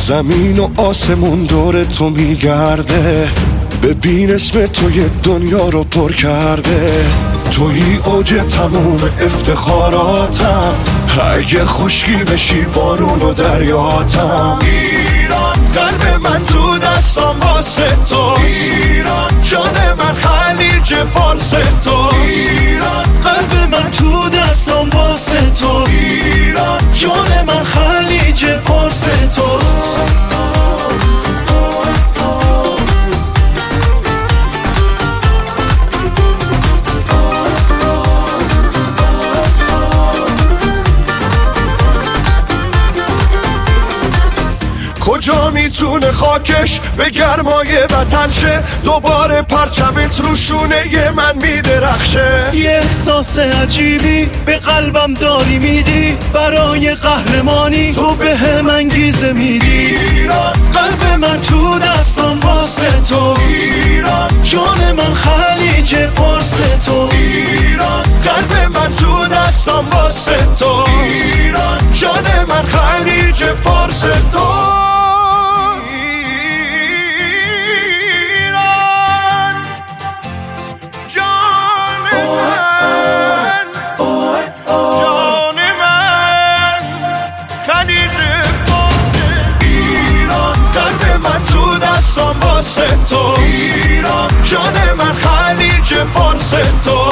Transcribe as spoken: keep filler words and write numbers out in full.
زمین و آسمون دور تو میگرده، ببین اسم تو یه دنیا رو پر کرده. توی اوج تموم افتخاراتم، اگه خشکی بشی بارون و دریاتم. ایران قلب من تو دستم واسه توست، ایران جان من خلیج فارس توست، ایران قلب من تو دستم واسه توست، ایران جان من خلیج فارس توست. کجا میتونه خاکش به گرمای وطن شه، دوباره پرچمت رو شونه من میدرخشه. یه احساس عجیبی به قلبم داری میدی، برای قهرمانی تو به هم انگیزه میدی. ایران قلب من تو دستم واسه تو، ایران جان من خلیج فارس تو، ایران قلب من تو دستم واسه تو، ایران جان من خلیج فارس تو. واسه تو ایران جان من خلیج فارس تو.